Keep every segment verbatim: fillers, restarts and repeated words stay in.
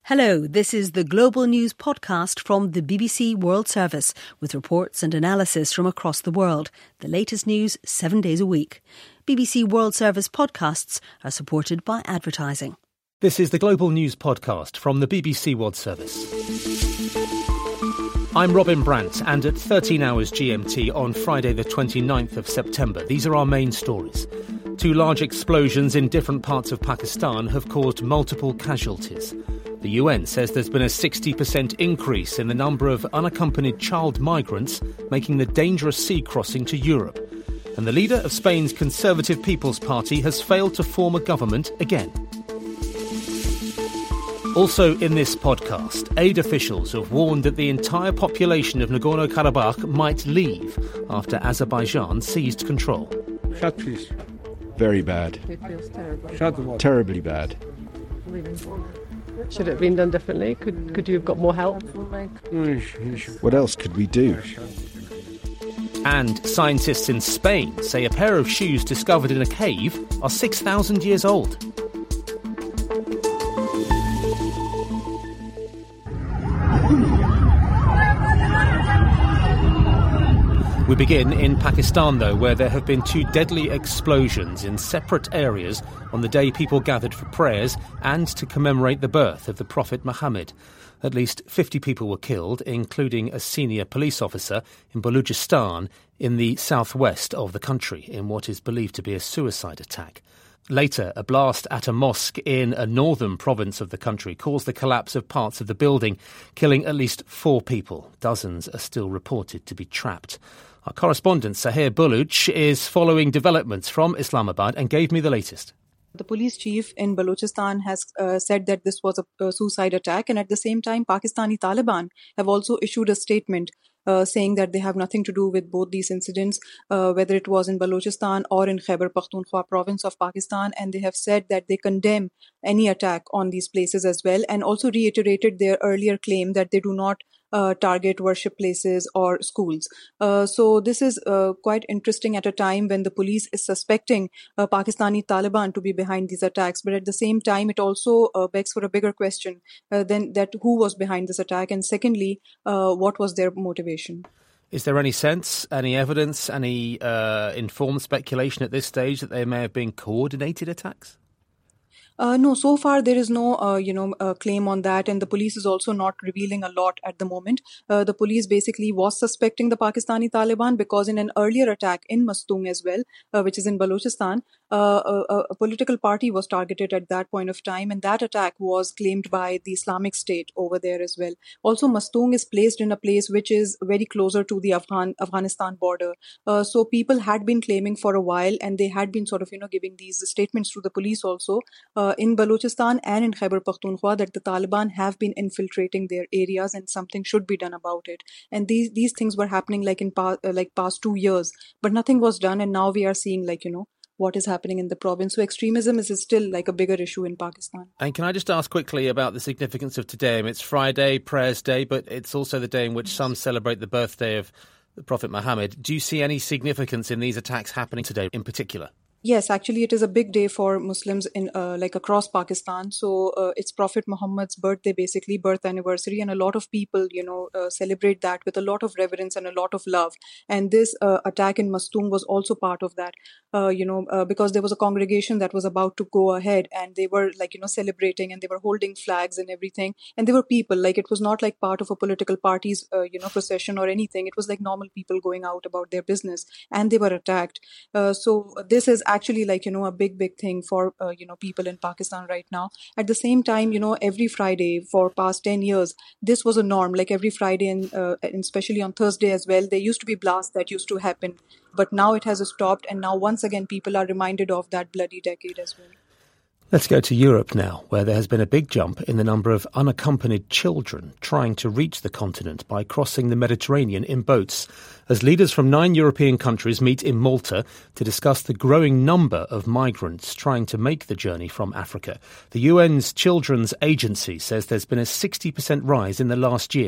Hello, this is the Global News podcast from the B B C World Service with reports and analysis from across the world. The latest news seven days a week. B B C World Service podcasts are supported by advertising. This is the Global News podcast from the B B C World Service. I'm Robin Brandt, and at thirteen hours G M T on Friday the twenty-ninth of September, these are our main stories. Two large explosions in different parts of Pakistan have caused multiple casualties. The U N says there's been a sixty percent increase in the number of unaccompanied child migrants making the dangerous sea crossing to Europe. And the leader of Spain's Conservative People's Party has failed to form a government again. Also in this podcast, aid officials have warned that the entire population of Nagorno-Karabakh might leave after Azerbaijan seized control. Shut, please. Very bad. It feels terrible. Shut the water. Terribly bad. Should it have been done differently? Could could you have got more help? What else could we do? And scientists in Spain say a pair of shoes discovered in a cave are six thousand years old. We begin in Pakistan, though, where there have been two deadly explosions in separate areas on the day people gathered for prayers and to commemorate the birth of the Prophet Muhammad. At least fifty people were killed, including a senior police officer in Balochistan in the southwest of the country, in what is believed to be a suicide attack. Later, a blast at a mosque in a northern province of the country caused the collapse of parts of the building, killing at least four people. Dozens are still reported to be trapped. Our correspondent, Sahir Buluch, is following developments from Islamabad and gave me the latest. The police chief in Balochistan has uh, said that this was a, a suicide attack, and at the same time, Pakistani Taliban have also issued a statement uh, saying that they have nothing to do with both these incidents, uh, whether it was in Balochistan or in Khyber Pakhtunkhwa province of Pakistan, and they have said that they condemn any attack on these places as well, and also reiterated their earlier claim that they do not Uh, target worship places or schools. Uh, so this is uh, quite interesting at a time when the police is suspecting uh, Pakistani Taliban to be behind these attacks. But at the same time, it also uh, begs for a bigger question uh, than that: who was behind this attack? And secondly, uh, what was their motivation? Is there any sense, any evidence, any uh, informed speculation at this stage that they may have been coordinated attacks? Uh, no, so far there is no, uh, you know, uh, claim on that, and the police is also not revealing a lot at the moment. Uh, the police basically was suspecting the Pakistani Taliban because in an earlier attack in Mastung as well, uh, which is in Balochistan, uh, a, a political party was targeted at that point of time, and that attack was claimed by the Islamic State over there as well. Also, Mastung is placed in a place which is very closer to the Afghan Afghanistan border. Uh, so people had been claiming for a while, and they had been sort of, you know, giving these statements to the police also. Uh, in Balochistan and in Khyber Pakhtunkhwa that the Taliban have been infiltrating their areas and something should be done about it. And these these things were happening like in pa- uh, like past two years, but nothing was done. And now we are seeing like, you know, what is happening in the province. So extremism is still like a bigger issue in Pakistan. And can I just ask quickly about the significance of today? I mean, it's Friday, Prayers Day, but it's also the day in which some celebrate the birthday of the Prophet Muhammad. Do you see any significance in these attacks happening today in particular? Yes, actually, it is a big day for Muslims in uh, like across Pakistan. So uh, it's Prophet Muhammad's birthday, basically birth anniversary, and a lot of people, you know, uh, celebrate that with a lot of reverence and a lot of love. And this uh, attack in Mastung was also part of that, uh, you know, uh, because there was a congregation that was about to go ahead, and they were like, you know, celebrating, and they were holding flags and everything. And there were people, like it was not like part of a political party's, uh, you know, procession or anything. It was like normal people going out about their business, and they were attacked. Uh, so this is actually like, you know, a big, big thing for, uh, you know, people in Pakistan right now. At the same time, you know, every Friday for past ten years, this was a norm. Like every Friday and, uh, and especially on Thursday as well, there used to be blasts that used to happen. But now it has stopped. And now once again, people are reminded of that bloody decade as well. Let's go to Europe now, where there has been a big jump in the number of unaccompanied children trying to reach the continent by crossing the Mediterranean in boats, as leaders from nine European countries meet in Malta to discuss the growing number of migrants trying to make the journey from Africa. The U N's Children's Agency says there's been a sixty percent rise in the last year.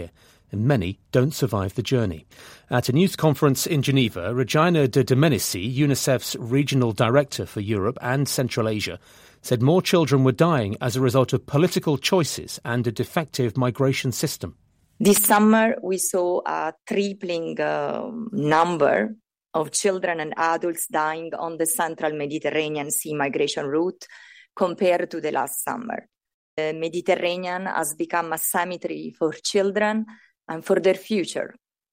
and many don't survive the journey. At a news conference in Geneva, Regina de Domenici, UNICEF's regional director for Europe and Central Asia, said more children were dying as a result of political choices and a defective migration system. This summer, we saw a tripling uh, number of children and adults dying on the central Mediterranean Sea migration route compared to the last summer. The Mediterranean has become a cemetery for children and for their future.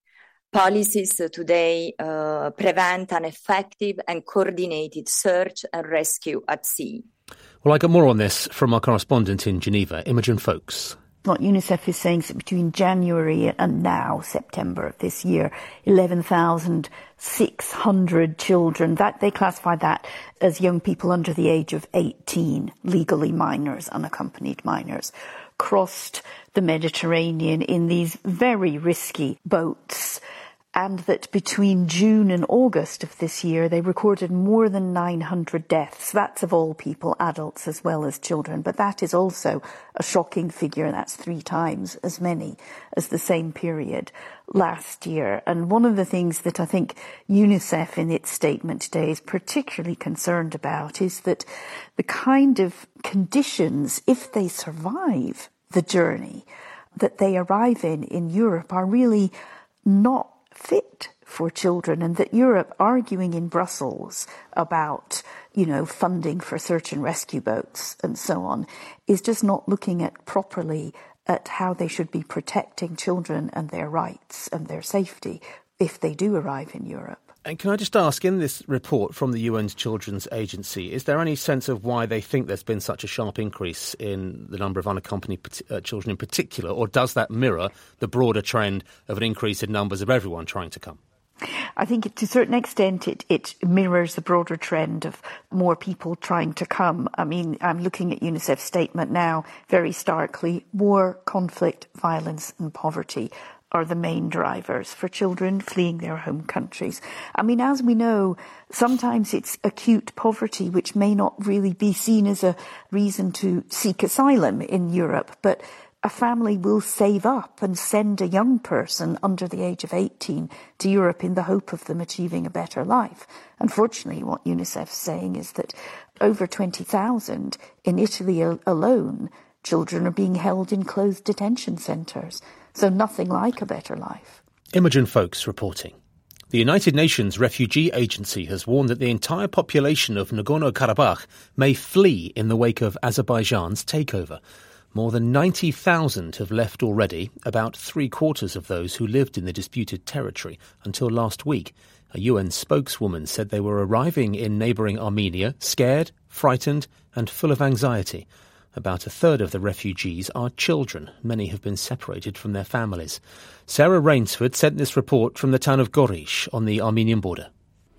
Policies today uh, prevent an effective and coordinated search and rescue at sea. Well, I got more on this from our correspondent in Geneva, Imogen Foulkes. What UNICEF is saying is that between January and now, September of this year, eleven thousand six hundred children, that they classify that as young people under the age of eighteen, legally minors, unaccompanied minors, crossed the Mediterranean in these very risky boats. And that between June and August of this year, they recorded more than nine hundred deaths. That's of all people, adults as well as children. But that is also a shocking figure. That's three times as many as the same period last year. And one of the things that I think UNICEF in its statement today is particularly concerned about is that the kind of conditions, if they survive the journey that they arrive in in Europe, are really not fit for children, and that Europe arguing in Brussels about, you know, funding for search and rescue boats and so on is just not looking at properly at how they should be protecting children and their rights and their safety if they do arrive in Europe. And can I just ask, in this report from the U N's Children's Agency, is there any sense of why they think there's been such a sharp increase in the number of unaccompanied uh, children in particular, or does that mirror the broader trend of an increase in numbers of everyone trying to come? I think it, to a certain extent it, it mirrors the broader trend of more people trying to come. I mean, I'm looking at UNICEF's statement now very starkly. War, conflict, violence and poverty are the main drivers for children fleeing their home countries. I mean, as we know, sometimes it's acute poverty which may not really be seen as a reason to seek asylum in Europe, but a family will save up and send a young person under the age of eighteen to Europe in the hope of them achieving a better life. Unfortunately, what UNICEF's saying is that over twenty thousand in Italy alone, children are being held in closed detention centres. So nothing like a better life. Imogen Foulkes reporting. The United Nations Refugee Agency has warned that the entire population of Nagorno-Karabakh may flee in the wake of Azerbaijan's takeover. More than ninety thousand have left already, about three quarters of those who lived in the disputed territory until last week. A U N spokeswoman said they were arriving in neighbouring Armenia, scared, frightened and full of anxiety. About a third of the refugees are children. Many have been separated from their families. Sarah Rainsford sent this report from the town of Gorish on the Armenian border.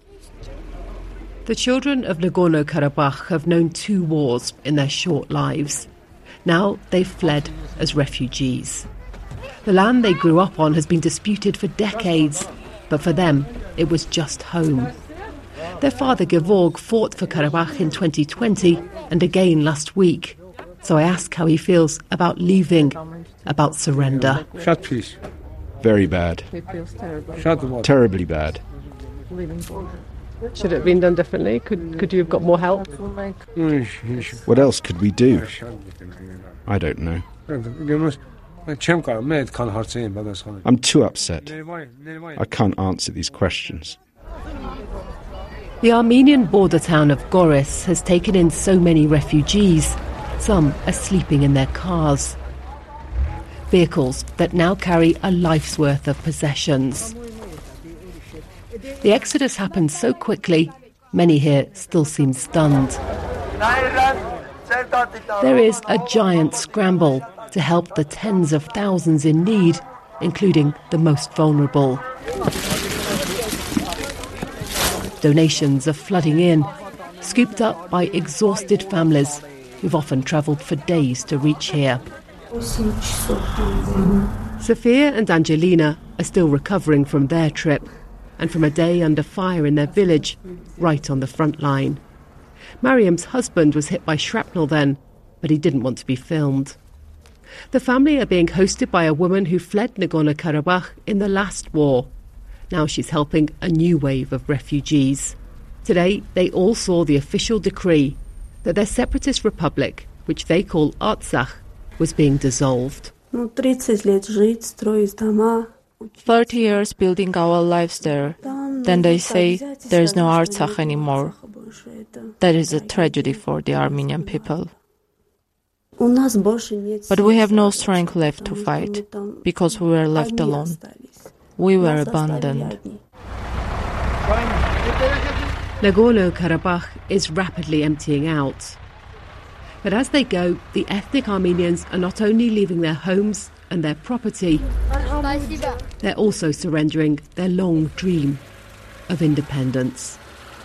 The children of Nagorno-Karabakh have known two wars in their short lives. Now they've fled as refugees. The land they grew up on has been disputed for decades, but for them it was just home. Their father Gevorg fought for Karabakh in twenty twenty and again last week. So I ask how he feels about leaving, about surrender. Very bad. It feels terrible. Terribly bad. Should it have been done differently? Could could you have got more help? What else could we do? I don't know. I'm too upset. I can't answer these questions. The Armenian border town of Goris has taken in so many refugees. Some are sleeping in their cars. Vehicles that now carry a life's worth of possessions. The exodus happened so quickly, many here still seem stunned. There is a giant scramble to help the tens of thousands in need, including the most vulnerable. Donations are flooding in, scooped up by exhausted families who've often travelled for days to reach here. Sophia and Angelina are still recovering from their trip and from a day under fire in their village, right on the front line. Mariam's husband was hit by shrapnel then, but he didn't want to be filmed. The family are being hosted by a woman who fled Nagorno-Karabakh in the last war. Now she's helping a new wave of refugees. Today, they all saw the official decree that their separatist republic, which they call Artsakh, was being dissolved. Thirty years building our lives there. Then they say there's no Artsakh anymore. That is a tragedy for the Armenian people. But we have no strength left to fight, because we were left alone. We were abandoned. Nagorno-Karabakh is rapidly emptying out. But as they go, the ethnic Armenians are not only leaving their homes and their property, they're also surrendering their long dream of independence.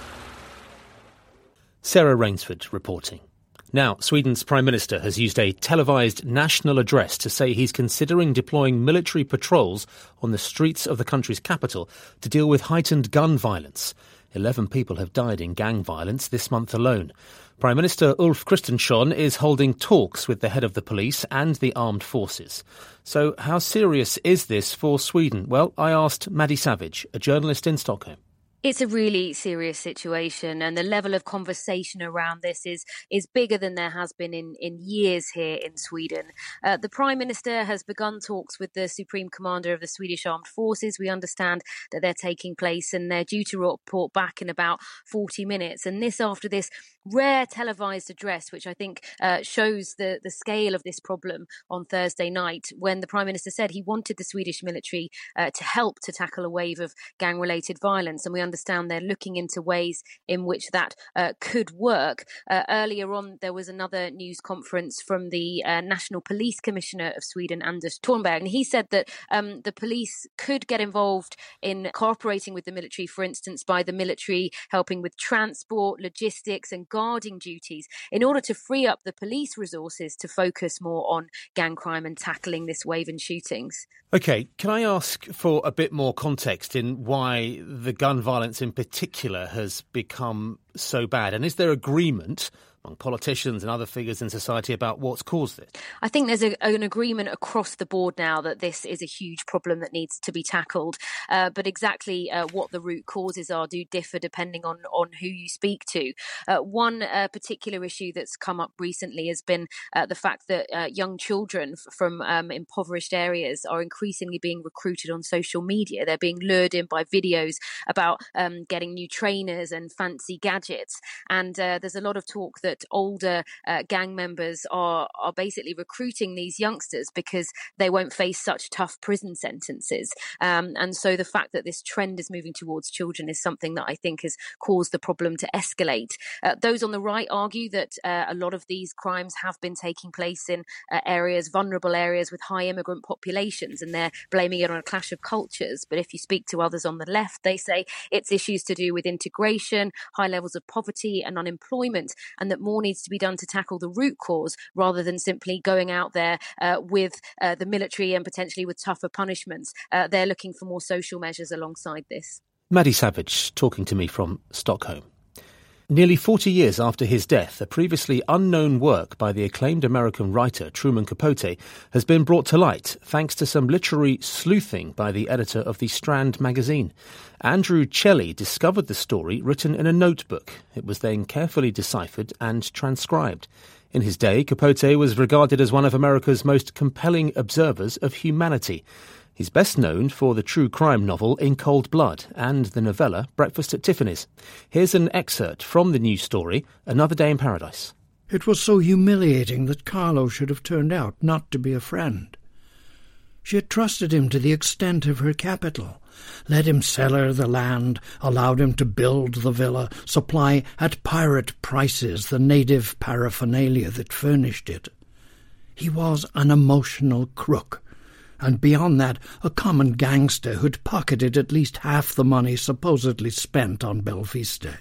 Sarah Rainsford reporting. Now, Sweden's Prime Minister has used a televised national address to say he's considering deploying military patrols on the streets of the country's capital to deal with heightened gun violence. Eleven people have died in gang violence this month alone. Prime Minister Ulf Kristersson is holding talks with the head of the police and the armed forces. So how serious is this for Sweden? Well, I asked Maddie Savage, a journalist in Stockholm. It's a really serious situation, and the level of conversation around this is is bigger than there has been in, in years here in Sweden. Uh, the Prime Minister has begun talks with the Supreme Commander of the Swedish Armed Forces. We understand that they're taking place and they're due to report back in about forty minutes. And this after this rare televised address, which I think uh, shows the, the scale of this problem on Thursday night, when the Prime Minister said he wanted the Swedish military uh, to help to tackle a wave of gang-related violence. And we understand they're looking into ways in which that uh, could work. Uh, earlier on, there was another news conference from the uh, National Police Commissioner of Sweden, Anders Thornberg, and he said that um, the police could get involved in cooperating with the military, for instance, by the military helping with transport, logistics and guarding duties in order to free up the police resources to focus more on gang crime and tackling this wave in shootings. OK, can I ask for a bit more context in why the gun violence in particular has become so bad? And is there agreement among politicians and other figures in society about what's caused this? I think there's a, an agreement across the board now that this is a huge problem that needs to be tackled. Uh, but exactly uh, what the root causes are do differ depending on, on who you speak to. Uh, one uh, particular issue that's come up recently has been uh, the fact that uh, young children f- from um, impoverished areas are increasingly being recruited on social media. They're being lured in by videos about um, getting new trainers and fancy gadgets. And uh, there's a lot of talk that that older uh, gang members are are basically recruiting these youngsters because they won't face such tough prison sentences. Um, and so the fact that this trend is moving towards children is something that I think has caused the problem to escalate. Uh, those on the right argue that uh, a lot of these crimes have been taking place in uh, areas, vulnerable areas with high immigrant populations, and they're blaming it on a clash of cultures. But if you speak to others on the left, they say it's issues to do with integration, high levels of poverty and unemployment, and that more needs to be done to tackle the root cause rather than simply going out there uh, with uh, the military and potentially with tougher punishments. Uh, they're looking for more social measures alongside this. Maddie Savage talking to me from Stockholm. Nearly forty years after his death, a previously unknown work by the acclaimed American writer Truman Capote has been brought to light thanks to some literary sleuthing by the editor of the Strand magazine. Andrew Chelly discovered the story written in a notebook. It was then carefully deciphered and transcribed. In his day, Capote was regarded as one of America's most compelling observers of humanity. He's best known for the true crime novel In Cold Blood and the novella Breakfast at Tiffany's. Here's an excerpt from the new story, Another Day in Paradise. It was so humiliating that Carlo should have turned out not to be a friend. She had trusted him to the extent of her capital, let him sell her the land, allowed him to build the villa, supply at pirate prices the native paraphernalia that furnished it. He was an emotional crook, and beyond that, a common gangster who'd pocketed at least half the money supposedly spent on Belviste.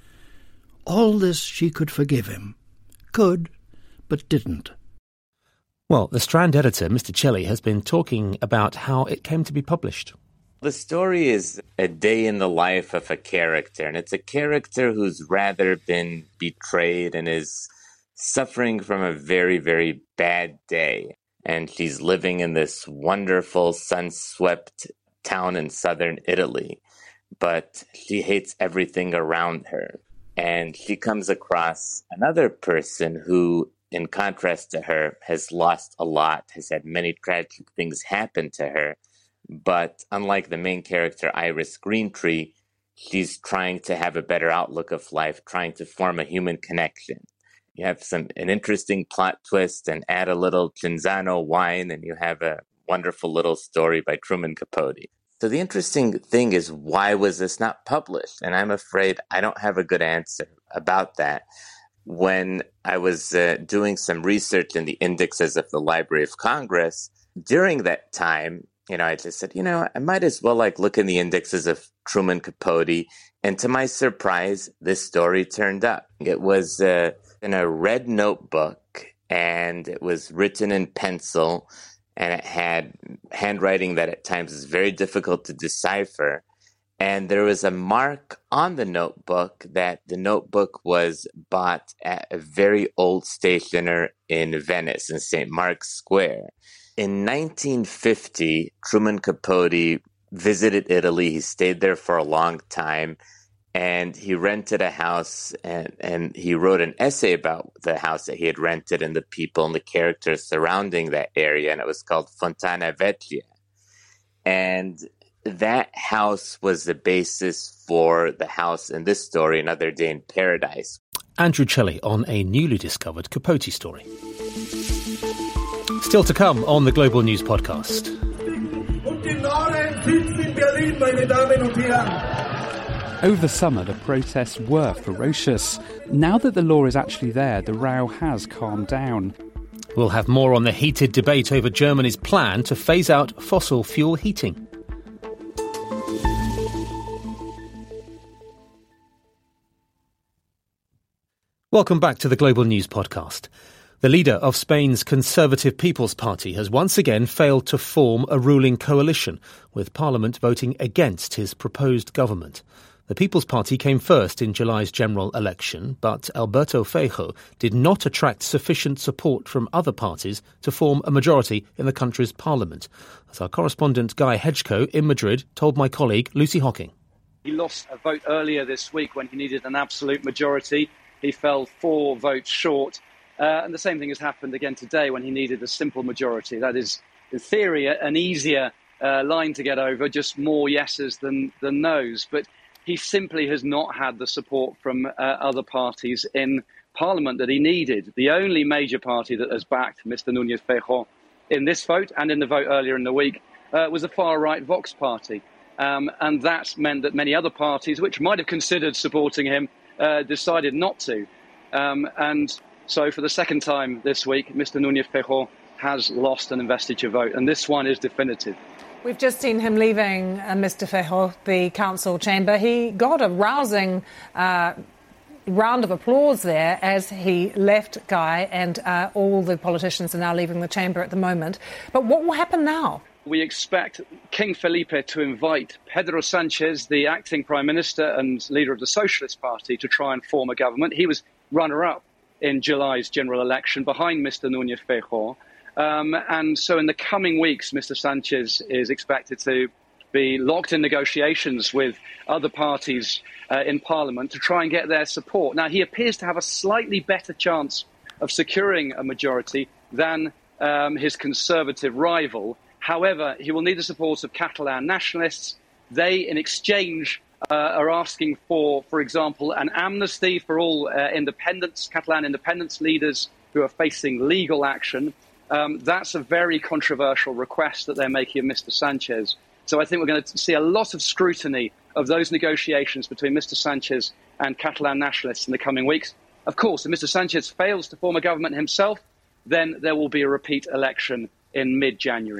All this she could forgive him. Could, but didn't. Well, the Strand editor, Mister Chelly, has been talking about how it came to be published. The story is a day in the life of a character, and it's a character who's rather been betrayed and is suffering from a very, very bad day. and she's living in this wonderful, sun-swept town in southern Italy. But she hates everything around her. And she comes across another person who, in contrast to her, has lost a lot, has had many tragic things happen to her. But unlike the main character, Iris Greentree, she's trying to have a better outlook of life, trying to form a human connection. You have some an interesting plot twist and add a little Cinzano wine, and you have a wonderful little story by Truman Capote. So the interesting thing is, why was this not published? And I'm afraid I don't have a good answer about that. When I was uh, doing some research in the indexes of the Library of Congress, during that time, you know, I just said, you know, I might as well like look in the indexes of Truman Capote. And to my surprise, this story turned up. It was uh, in a red notebook, and it was written in pencil, and it had handwriting that at times is very difficult to decipher. And there was a mark on the notebook that the notebook was bought at a very old stationer in Venice, in Saint Mark's Square. In nineteen fifty, Truman Capote visited Italy. He stayed there for a long time, and he rented a house, and, and he wrote an essay about the house that he had rented and the people and the characters surrounding that area, and it was called Fontana Vecchia. And that house was the basis for the house in this story, Another Day in Paradise. Andrew Celli on a newly discovered Capote story. Still to come on the Global News Podcast. Over the summer, the protests were ferocious. Now that the law is actually there, the row has calmed down. We'll have more on the heated debate over Germany's plan to phase out fossil fuel heating. Welcome back to the Global News Podcast. The leader of Spain's Conservative People's Party has once again failed to form a ruling coalition, with Parliament voting against his proposed government. The People's Party came first in July's general election, but Alberto Feijóo did not attract sufficient support from other parties to form a majority in the country's parliament, as our correspondent Guy Hedgecoe in Madrid told my colleague Lucy Hocking. He lost a vote earlier this week when he needed an absolute majority. He fell four votes short. Uh, and the same thing has happened again today when he needed a simple majority. That is, in theory, an easier uh, line to get over, just more yeses than, than noes. But he simply has not had the support from uh, other parties in Parliament that he needed. The only major party that has backed Mister Núñez Feijóo in this vote and in the vote earlier in the week uh, was the far-right Vox party. Um, and that meant that many other parties, which might have considered supporting him, uh, decided not to. Um, and so for the second time this week, Mister Núñez Feijóo has lost an investiture vote, and this one is definitive. We've just seen him leaving, uh, Mister Feijóo, the council chamber. He got a rousing uh, round of applause there as he left, Guy, and uh, all the politicians are now leaving the chamber at the moment. But what will happen now? We expect King Felipe to invite Pedro Sanchez, the acting Prime Minister and leader of the Socialist Party, to try and form a government. He was runner-up in July's general election behind Mister Núñez Feijóo. Um, and so in the coming weeks, Mister Sanchez is expected to be locked in negotiations with other parties uh, in Parliament to try and get their support. Now, he appears to have a slightly better chance of securing a majority than um, his Conservative rival. However, he will need the support of Catalan nationalists. They, in exchange, uh, are asking for, for example, an amnesty for all uh, independents, Catalan independence leaders who are facing legal action. Um, that's a very controversial request that they're making of Mister Sanchez. So I think we're going to see a lot of scrutiny of those negotiations between Mister Sanchez and Catalan nationalists in the coming weeks. Of course, if Mister Sanchez fails to form a government himself, then there will be a repeat election in mid-January.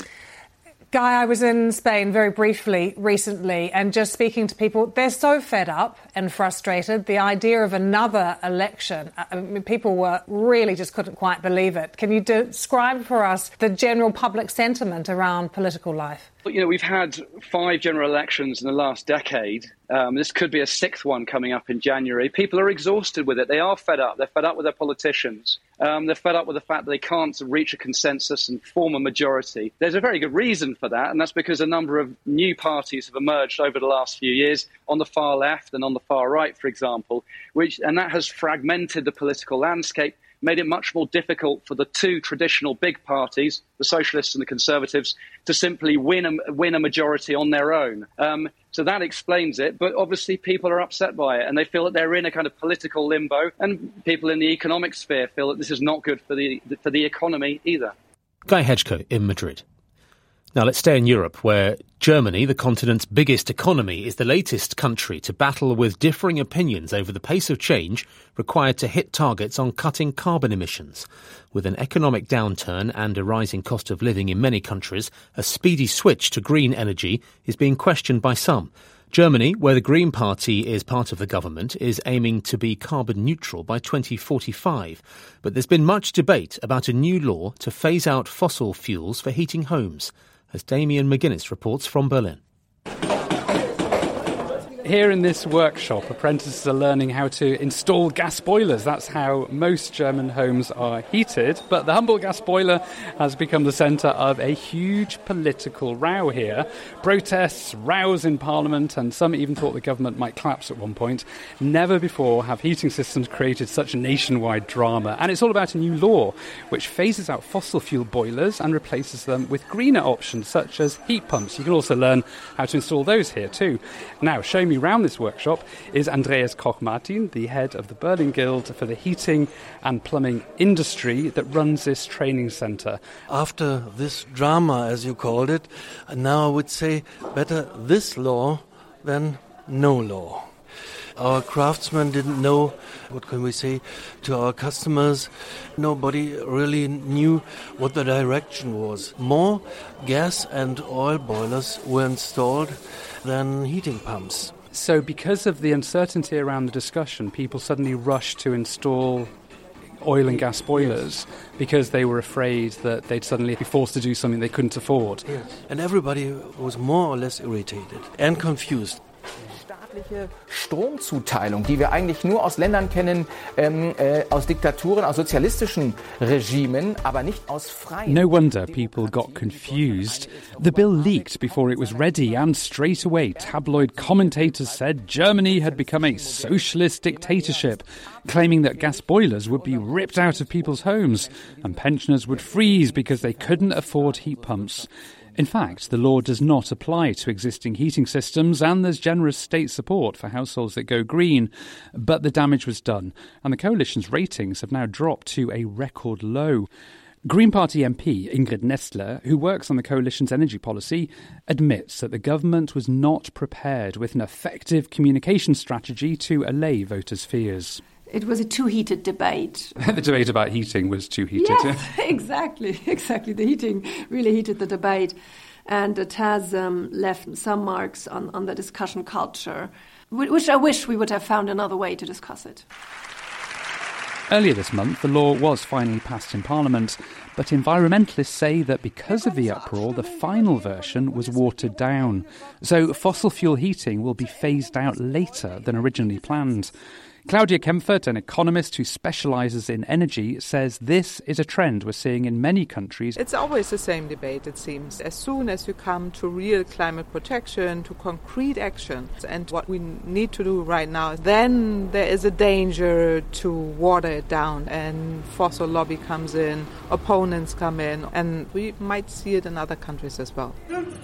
Guy, I was in Spain very briefly recently, and just speaking to people, they're so fed up and frustrated. The idea of another election, I mean, people were really just couldn't quite believe it. Can you describe for us the general public sentiment around political life? You know, we've had five general elections in the last decade. Um, this could be a sixth one coming up in January. People are exhausted with it. They are fed up. They're fed up with their politicians. Um, they're fed up with the fact that they can't reach a consensus and form a majority. There's a very good reason for that, and that's because a number of new parties have emerged over the last few years on the far left and on the far right, for example, which and that has fragmented the political landscape, made it much more difficult for the two traditional big parties, the Socialists and the Conservatives, to simply win a, win a majority on their own. Um, so that explains it. But obviously people are upset by it and they feel that they're in a kind of political limbo. And people in the economic sphere feel that this is not good for the for the economy either. Guy Hedgecoe in Madrid. Now let's stay in Europe, where Germany, the continent's biggest economy, is the latest country to battle with differing opinions over the pace of change required to hit targets on cutting carbon emissions. With an economic downturn and a rising cost of living in many countries, a speedy switch to green energy is being questioned by some. Germany, where the Green Party is part of the government, is aiming to be carbon neutral by twenty forty-five. But there's been much debate about a new law to phase out fossil fuels for heating homes, as Damien McGuinness reports from Berlin. Here in this workshop, apprentices are learning how to install gas boilers. That's how most German homes are heated. But the humble gas boiler has become the centre of a huge political row here. Protests, rows in Parliament, and some even thought the government might collapse at one point. Never before have heating systems created such nationwide drama. And it's all about a new law which phases out fossil fuel boilers and replaces them with greener options such as heat pumps. You can also learn how to install those here too. Now, show me around this workshop is Andreas Koch-Martin, the head of the Berlin Guild for the heating and plumbing industry that runs this training centre. After this drama, as you called it, now I would say better this law than no law. Our craftsmen didn't know, what can we say, to our customers. Nobody really knew what the direction was. More gas and oil boilers were installed than heating pumps. So because of the uncertainty around the discussion, people suddenly rushed to install oil and gas boilers because they were afraid that they'd suddenly be forced to do something they couldn't afford. Yes. And everybody was more or less irritated and confused. Staatliche Stromzuteilung, die wir eigentlich nur aus Ländern kennen, ähm, äh, aus Diktaturen, aus sozialistischen Regimen, aber nicht aus freien. No wonder people got confused. The bill leaked before it was ready, and straight away tabloid commentators said Germany had become a socialist dictatorship, claiming that gas boilers would be ripped out of people's homes and pensioners would freeze because they couldn't afford heat pumps. In fact, the law does not apply to existing heating systems, and there's generous state support for households that go green. But the damage was done, and the coalition's ratings have now dropped to a record low. Green Party M P Ingrid Nestler, who works on the coalition's energy policy, admits that the government was not prepared with an effective communication strategy to allay voters' fears. It was a too heated debate. The debate about heating was too heated. Yes, exactly, exactly. The heating really heated the debate. And it has um, left some marks on, on the discussion culture, which I wish we would have found another way to discuss it. Earlier this month, the law was finally passed in Parliament, but environmentalists say that because of the uproar, the final version was watered down. So fossil fuel heating will be phased out later than originally planned. Claudia Kempfert, an economist who specialises in energy, says this is a trend we're seeing in many countries. It's always the same debate, it seems. As soon as you come to real climate protection, to concrete action, and what we need to do right now, then there is a danger to water it down, and fossil lobby comes in, opponents come in, and we might see it in other countries as well.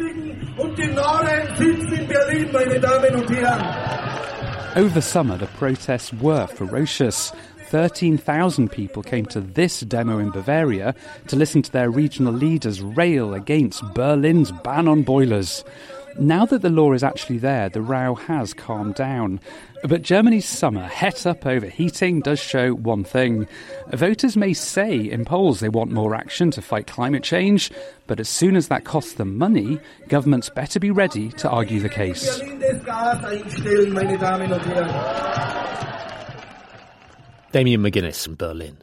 Over the summer, the protests were ferocious. thirteen thousand people came to this demo in Bavaria to listen to their regional leaders rail against Berlin's ban on boilers. Now that the law is actually there, the row has calmed down. But Germany's summer, het up over heating, does show one thing. Voters may say in polls they want more action to fight climate change, but as soon as that costs them money, governments better be ready to argue the case. Damien McGuinness from Berlin.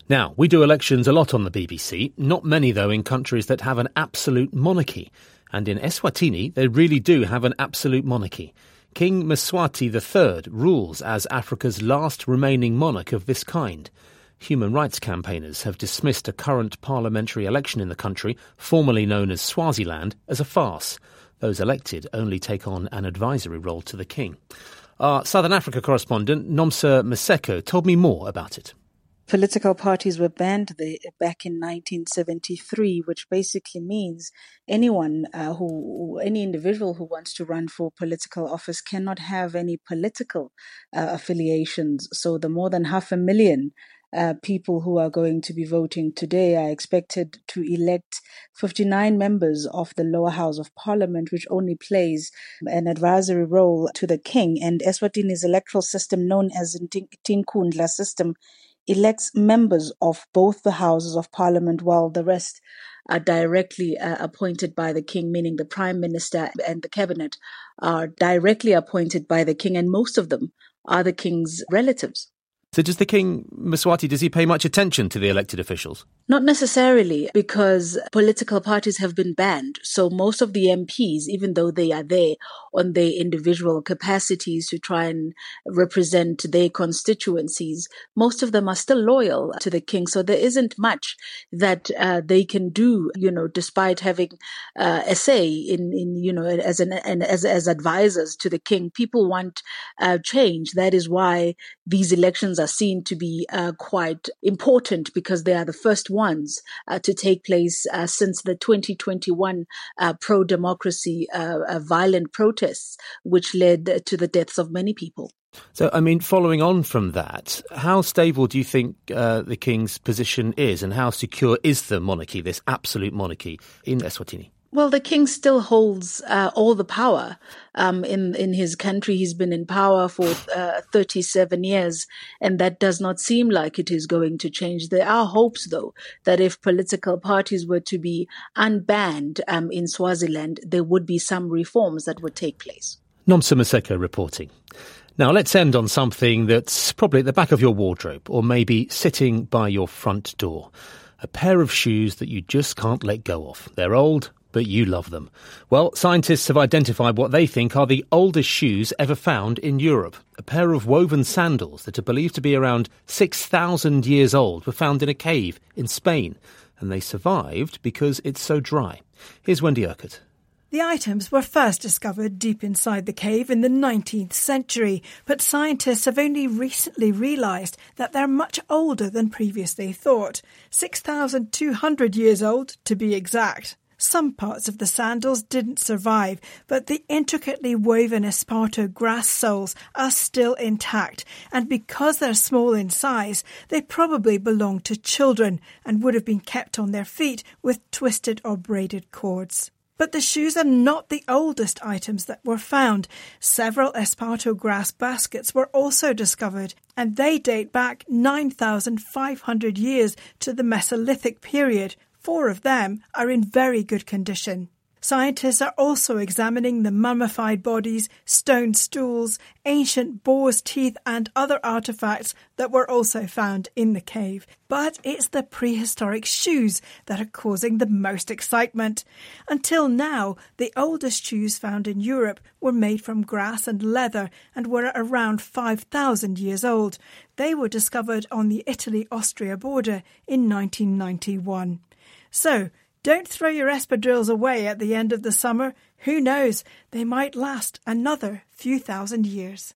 Now, we do elections a lot on the B B C, not many, though, in countries that have an absolute monarchy. And in Eswatini, they really do have an absolute monarchy. King Mswati the third rules as Africa's last remaining monarch of this kind. Human rights campaigners have dismissed a current parliamentary election in the country, formerly known as Swaziland, as a farce. Those elected only take on an advisory role to the king. Our Southern Africa correspondent, Nomsa Maseko, told me more about it. Political parties were banned there back in nineteen seventy-three, which basically means anyone uh, who, any individual who wants to run for political office cannot have any political uh, affiliations. So the more than half a million uh, people who are going to be voting today are expected to elect fifty-nine members of the lower house of parliament, which only plays an advisory role to the king. And Eswatini's electoral system, known as the Tinkundla system, elects members of both the houses of parliament, while the rest are directly uh, appointed by the king, meaning the prime minister and the cabinet are directly appointed by the king, and most of them are the king's relatives. So does the king, Mswati, does he pay much attention to the elected officials? Not necessarily, because political parties have been banned. So most of the M Ps, even though they are there on their individual capacities to try and represent their constituencies, most of them are still loyal to the king. So there isn't much that uh, they can do, you know, despite having uh, a say in, in, you know, as an, an as as advisors to the king. People want uh, change. That is why these elections are seen to be uh, quite important, because they are the first ones uh, to take place uh, since the twenty twenty-one uh, pro-democracy uh, uh, violent protests, which led to the deaths of many people. So, I mean, following on from that, how stable do you think uh, the king's position is, and how secure is the monarchy, this absolute monarchy in Eswatini? Well, the king still holds uh, all the power um, in in his country. He's been in power for uh, thirty-seven years, and that does not seem like it is going to change. There are hopes, though, that if political parties were to be unbanned um, in Swaziland, there would be some reforms that would take place. Nomsa Maseko reporting. Now, let's end on something that's probably at the back of your wardrobe, or maybe sitting by your front door. A pair of shoes that you just can't let go of. They're old, but you love them. Well, scientists have identified what they think are the oldest shoes ever found in Europe. A pair of woven sandals that are believed to be around six thousand years old were found in a cave in Spain, and they survived because it's so dry. Here's Wendy Urquhart. The items were first discovered deep inside the cave in the nineteenth century, but scientists have only recently realised that they're much older than previously thought. six thousand two hundred years old, to be exact. Some parts of the sandals didn't survive, but the intricately woven esparto grass soles are still intact, and because they're small in size, they probably belonged to children and would have been kept on their feet with twisted or braided cords. But the shoes are not the oldest items that were found. Several esparto grass baskets were also discovered, and they date back nine thousand five hundred years to the Mesolithic period. Four of them are in very good condition. Scientists are also examining the mummified bodies, stone stools, ancient boar's teeth and other artefacts that were also found in the cave. But it's the prehistoric shoes that are causing the most excitement. Until now, the oldest shoes found in Europe were made from grass and leather and were around five thousand years old. They were discovered on the Italy-Austria border in nineteen ninety-one. So, don't throw your espadrilles away at the end of the summer. Who knows, they might last another few thousand years.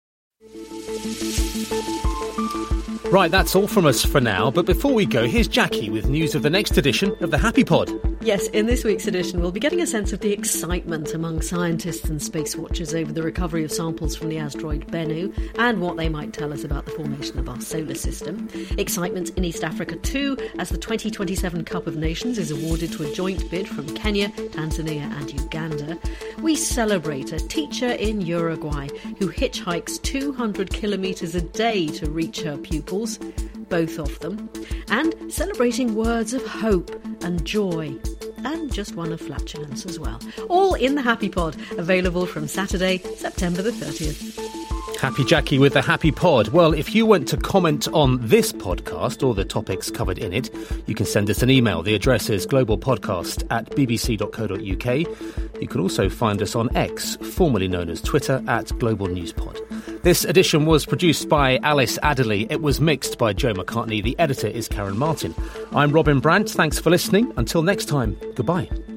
Right, that's all from us for now. But before we go, here's Jackie with news of the next edition of the Happy Pod. Yes, in this week's edition, we'll be getting a sense of the excitement among scientists and space watchers over the recovery of samples from the asteroid Bennu and what they might tell us about the formation of our solar system. Excitement in East Africa too, as the twenty twenty-seven Cup of Nations is awarded to a joint bid from Kenya, Tanzania and Uganda. We celebrate a teacher in Uruguay who hitchhikes two hundred kilometres a day to reach her pupils, both of them, and celebrating words of hope and joy, and just one of flatulence as well. All in the Happy Pod, available from Saturday, September the thirtieth. Happy Jackie with the Happy Pod. Well, if you want to comment on this podcast or the topics covered in it, you can send us an email. The address is globalpodcast at bbc dot co dot uk. You can also find us on X, formerly known as Twitter, at Global News Pod. This edition was produced by Alice Adderley. It was mixed by Joe McCartney. The editor is Karen Martin. I'm Robin Brandt. Thanks for listening. Until next time, goodbye.